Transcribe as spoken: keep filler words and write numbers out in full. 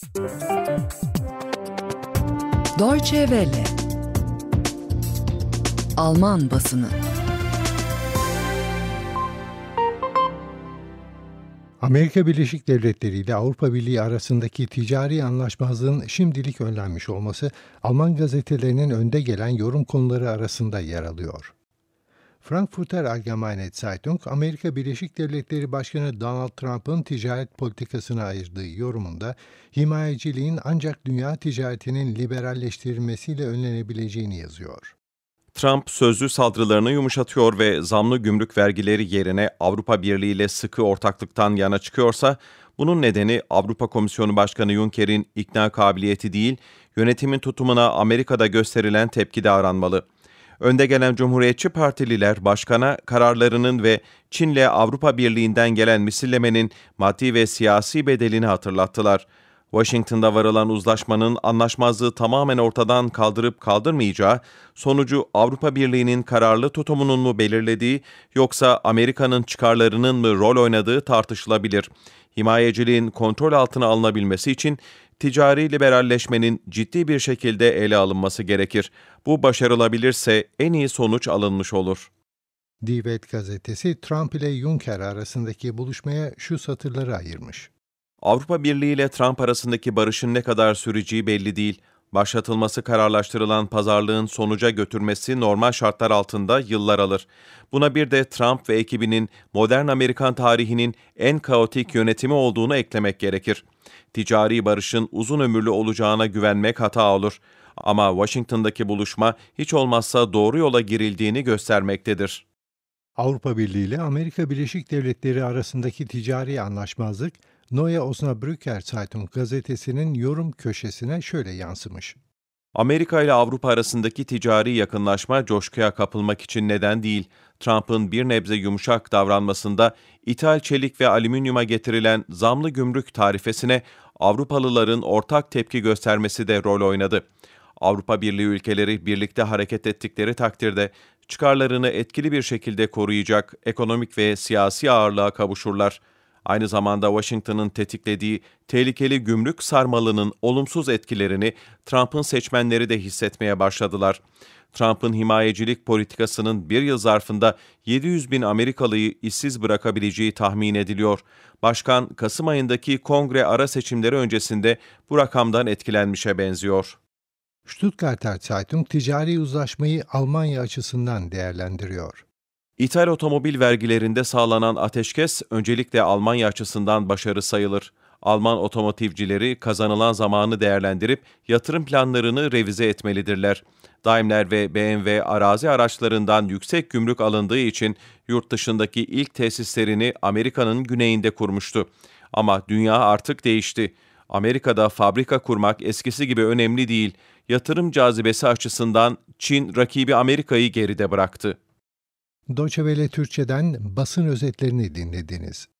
Deutsche Welle. Alman basını. Amerika Birleşik Devletleri ile Avrupa Birliği arasındaki ticari anlaşmazlığın şimdilik önlenmiş olması, Alman gazetelerinin önde gelen yorum konuları arasında yer alıyor. Frankfurter Allgemeine Zeitung, Amerika Birleşik Devletleri Başkanı Donald Trump'ın ticaret politikasına ayırdığı yorumunda, himayeciliğin ancak dünya ticaretinin liberalleştirilmesiyle önlenebileceğini yazıyor. Trump sözlü saldırılarını yumuşatıyor ve zamlı gümrük vergileri yerine Avrupa Birliği ile sıkı ortaklıktan yana çıkıyorsa, bunun nedeni Avrupa Komisyonu Başkanı Juncker'in ikna kabiliyeti değil, yönetimin tutumuna Amerika'da gösterilen tepkide aranmalı. Önde gelen Cumhuriyetçi Partililer başkana kararlarının ve Çin'le Avrupa Birliği'nden gelen misillemenin maddi ve siyasi bedelini hatırlattılar. Washington'da varılan uzlaşmanın anlaşmazlığı tamamen ortadan kaldırıp kaldırmayacağı, sonucu Avrupa Birliği'nin kararlı tutumunun mu belirlediği yoksa Amerika'nın çıkarlarının mı rol oynadığı tartışılabilir. Himayeciliğin kontrol altına alınabilmesi için ticari liberalleşmenin ciddi bir şekilde ele alınması gerekir. Bu başarılabilirse en iyi sonuç alınmış olur. Die Welt gazetesi Trump ile Juncker arasındaki buluşmaya şu satırları ayırmış. Avrupa Birliği ile Trump arasındaki barışın ne kadar süreceği belli değil. Başlatılması kararlaştırılan pazarlığın sonuca götürmesi normal şartlar altında yıllar alır. Buna bir de Trump ve ekibinin modern Amerikan tarihinin en kaotik yönetimi olduğunu eklemek gerekir. Ticari barışın uzun ömürlü olacağına güvenmek hata olur. Ama Washington'daki buluşma hiç olmazsa doğru yola girildiğini göstermektedir. Avrupa Birliği ile Amerika Birleşik Devletleri arasındaki ticari anlaşmazlık, Neue Osnabrücker Zeitung gazetesinin yorum köşesine şöyle yansımış. Amerika ile Avrupa arasındaki ticari yakınlaşma coşkuya kapılmak için neden değil. Trump'ın bir nebze yumuşak davranmasında ithal çelik ve alüminyuma getirilen zamlı gümrük tarifesine Avrupalıların ortak tepki göstermesi de rol oynadı. Avrupa Birliği ülkeleri birlikte hareket ettikleri takdirde çıkarlarını etkili bir şekilde koruyacak ekonomik ve siyasi ağırlığa kavuşurlar. Aynı zamanda Washington'ın tetiklediği tehlikeli gümrük sarmalının olumsuz etkilerini Trump'ın seçmenleri de hissetmeye başladılar. Trump'ın himayecilik politikasının bir yıl zarfında yedi yüz bin Amerikalıyı işsiz bırakabileceği tahmin ediliyor. Başkan, Kasım ayındaki kongre ara seçimleri öncesinde bu rakamdan etkilenmişe benziyor. Stuttgarter Zeitung ticari uzlaşmayı Almanya açısından değerlendiriyor. İthal otomobil vergilerinde sağlanan ateşkes öncelikle Almanya açısından başarı sayılır. Alman otomotivcileri kazanılan zamanı değerlendirip yatırım planlarını revize etmelidirler. Daimler ve B M W arazi araçlarından yüksek gümrük alındığı için yurt dışındaki ilk tesislerini Amerika'nın güneyinde kurmuştu. Ama dünya artık değişti. Amerika'da fabrika kurmak eskisi gibi önemli değil. Yatırım cazibesi açısından Çin rakibi Amerika'yı geride bıraktı. Deutsche Welle Türkçe'den basın özetlerini dinlediniz.